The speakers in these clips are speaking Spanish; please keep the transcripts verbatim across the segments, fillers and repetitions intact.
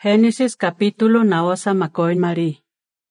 Génesis capítulo naosa makoin mari.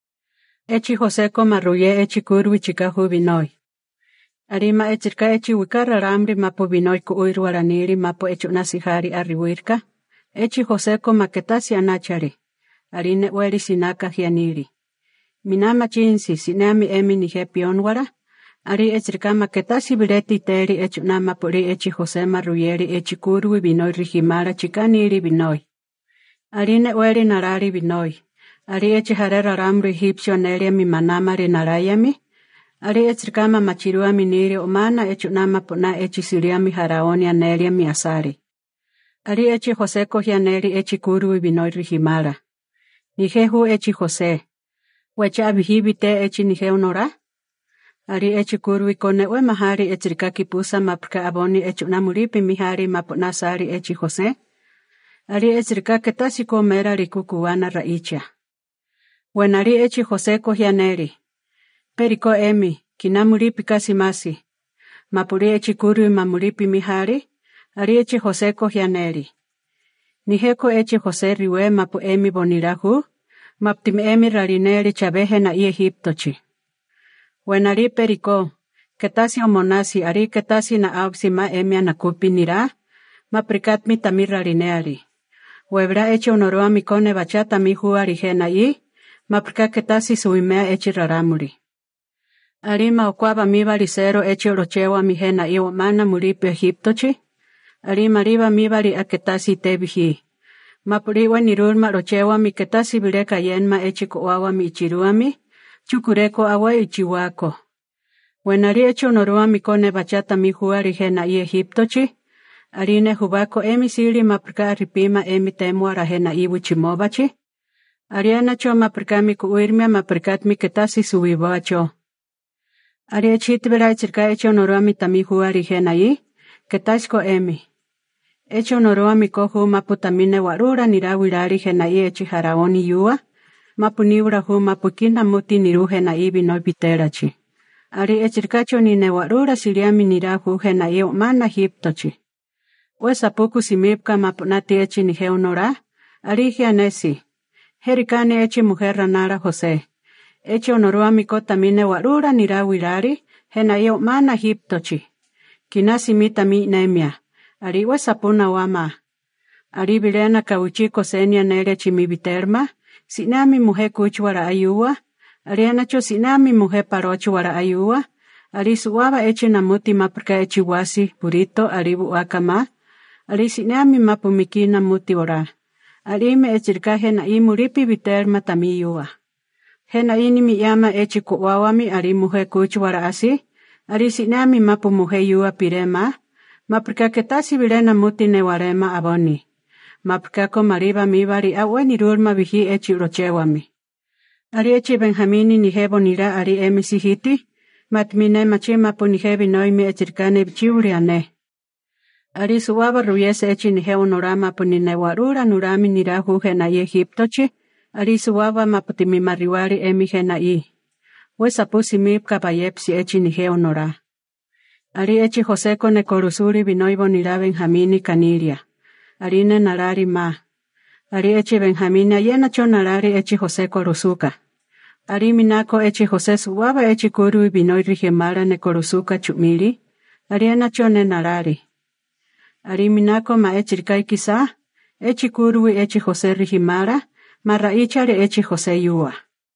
Echi Joseko marruye echi kurwi chikahu binoi. Arima echirka echi wikara ramri mapo binoi ku uiru araniri mapo echu nasihari arriwirka. Echi Joseko maketasi anachari. Arine weri sinaka hianiri. Minama chinsi sinami emi nije pionwara. Ari echirka maketasi bileti teri echu nama puri echi Jose marruyeri echi kurwi binoi rijimara chikaniri binoi. Arine weri narari binoi. Ari echi harera ramru egipcio nelia mi manamari narayami. Ari echirkama machirua miniri omana echu nama pona echi siriami haraonia nelia mi asari. Ari echi Jose kohianeri echi kurui binoi rijimara. Nijehu echi Jose. Wecha abihibite echi nije onora. Ari echi kurui kone we mahari echirka kipusa mapka aboni echu namuripi mihari mapona sari echi Jose. Ari echirka ketasi komera rikukuwana raicha. Wenari echi Jose kohianeri. Periko emi, kinamuripi kasimasi. Mapuri echi kurui mamuripi mihari. Ari echi Jose kohianeri. Nijeko echi Jose riwe mapu emi bonirahu. Maptim emi rarineri chabehe na i Egiptochi. Wenari periko. Ketasi omonasi ari ketasi na auxima emi anakupi nira. Maprikatmi tamir rarineari. Webra echi onoroa mikone bachata mi huari hena i. Maprika ketasi suimea echi raramuri. Ari maokwaba mi barisero echi orochewa mi hena i omana muripi Egiptochi. Ari mariba mi bari aketasi tebihi. Mapuriwa nirurma rochewa mi ketasi bireka yenma echi koawa mi ichiruami. Chukureko awa ichiwako. Wenari echi onoroa mikone bachata mi huari hena i Egiptochi. Arine hubako emi siri maprika ripima emi temuara hena i wichimobachi. Ariana cho maprika mi kuirmia maprikatmi ketasi suwibacho. Ari echi tibera echirka echi onoroa mi tami huari hena i. Ketasko emi. Echi onoroa mi kohu maputamine warura nirawirari hena i echi haraoni yua. Mapuniura hu mapukina muti niru hena i binoi biterachi. Ari echirkacho nine warura siriami nirahu hena i omana Egiptochi. Wesa puku simipka mapunati echi nije onora. Ari hianesi. Herikane echi mujer ranara Jose. Echi onoroa mi kotamine warura nirawirari hena i omana Egiptochi. Kinasi mita mi nemia. Ari wesa puna wama. Ari bilena kauchiko senia nere chimibiterma. Sinami mujer kuchwara ayua. Ari anacho sinami mujer parochwara ayua. Ari suwaba echi namuti maprika echi wasi burito aribu wakama. Ari sinami mapumikina muti ora. Ari me echirka hena i muripi biterma tamiyua. Hena ini mi yama echi kuwawami ari mujer kuchwara asi. Ari sinami mapu mujer yua pirema. Maprika ketasi bilena muti newarema aboni. Maprika ko mariba mibari awe nirurma bihi echi rochewami. Ari echi Benjamini nijebo nira ari emi sihiti. Matmine machima pu nijebi noimi echirkane bichiuriane. Ari suwaba ruyese echi nije onorama pu ninewarura nurami nirahu hena i Egiptochi. Ari suwaba maputimi mariwari emi hena i. Wesa pusi mipka bayepsi echi nije onora. Ari echi Joseko ne korusuri binoibo nira Benjamini kaniria. Ari ne narari ma. Ari echi Benjamini ayena cho narari echi Joseko rusuka. Ari minako echi Jose suwaba echi kurui binoi rijimara ne korusuka chumiri. Ari ena cho ne narari. Ari minako ma echirkai kisa. Echi kurui echi Jose rijimara. Maraichari echi Jose yua.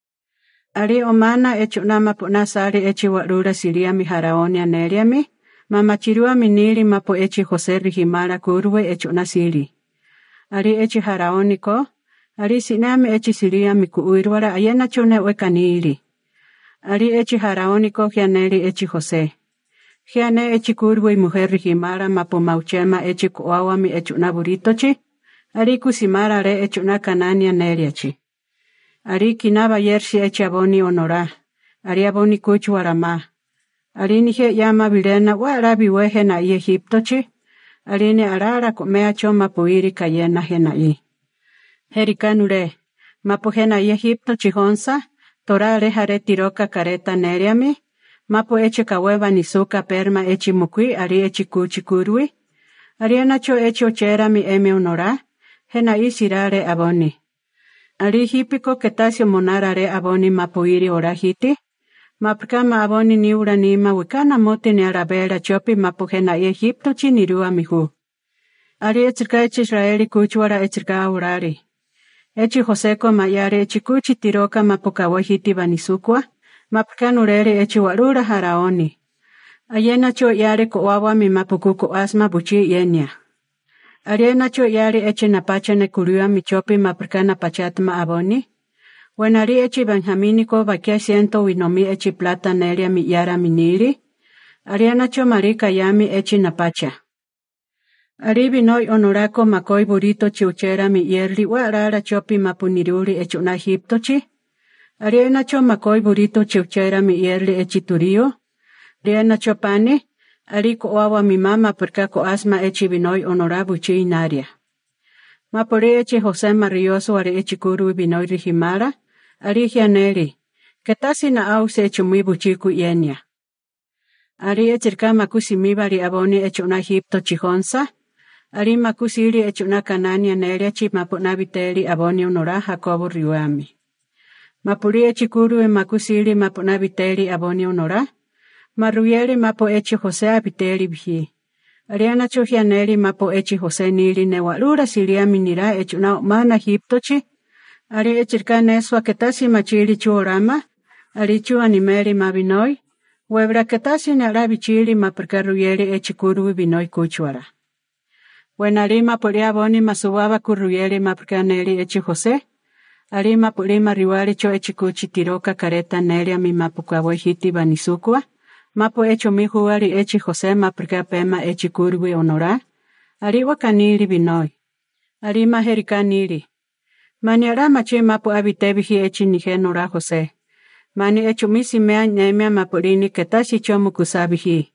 Ari omana echi unama punasari echi warura siriami haraonia neriami. Mamachirua miniri mapo echi Jose rijimara kurwe echi unasiri. Ari echi haraoniko. Ari sinami echi siriami kuuirwara ayena chune wekaniri. Ari echi haraoniko hianeri echi Jose. Hiane echi kurwe mujer rijimara mapo mauchema echi kuawami echi unaburitochi. Ari kusimara re echi unakanania neriachi. Ari kinaba yershi echi aboni onora. Ari aboni kuchwarama. Ari nije yama bilena wa arabi wehe na i Egiptochi. Ari ne arara komea choma puiri kayena hena i. Herikanure. Mapu hena i Egiptochi honsa. Torare hare tiroka kareta neriami. Mapu echi kaweba nisuka perma echi mukui ari echi kuchi kurui. Ari anacho echi ochera mi eme onora. Hena i sirare aboni. Ari hipiko ketasio monarare aboni mapuiri orahiti. Mapkama aboni ni uranima wikana mote ni arabela chopi mapuhena Egipto chinirua mihu. Ari etzirka echi Israeli kuchwara etzirka urari. Echi Joseko mayare echi kuchi tiroka mapukawahiti banisukwa. Mapkanurere echi warura haraoni. Ayena cho yare koawa mi mapukuko asma buchi yenya. Ariena cho yare echi napacha ne kurua mi chopi mapkana pachatma aboni. Wenari echi Benjaminiko bakia siento winomi echi plata neria mi yara miniri. Ariana cho marika yami echi napacha. Ari binoi onorako makoi burito chiuchera mi yerli wa rara chopi mapuniruri echi una Egipto chi. Ariana cho makoi burito chiuchera mi yerli echi turio. Ariana cho pane. Ari koawa mi mama perka asma echi binoi onorabu chi inaria. Mapore echi Jose Marioso ari echi kuru binoi rihimara. Ari hianeri. Ketasi na au se echi muy buchiku yenya. Ari echirka makusi mibari aboni echi una Egipto chihonsa. Ari makusiri echi una Kanania neria chi mapunabiteri aboni onora Jacobo riuami. Mapuri echi kuru e makusiri mapunabiteri aboni onora. Maruyeri mapo echi Jose abiteri bihi. Ariana chohianeri mapo echi Jose niri ne walura siria minira echi una mana Egipto chi. Ari echirka neswa ketasi machiri chuorama. Ari chu animeri mabinoi. Webra ketasi ne arabichiri maperkaruyeri echi kuru binoi kuchuara. Wenari mapuri aboni masuwaba kuruyeri maperkaneri echi Jose. Ari mapuri mariwari cho echi kuchi tiroka kareta neria mi mapukawahiti banisukwa. Mapo echo mihuari echi Jose maperka pema echi kurwi onora. Ari wakaniri binoi. Ari maherikaniri. Mani ara machi mapo abitebihi echi nihenora Jose. Mani echo misi mea nemea mapurini ketashi chomu kusabihi.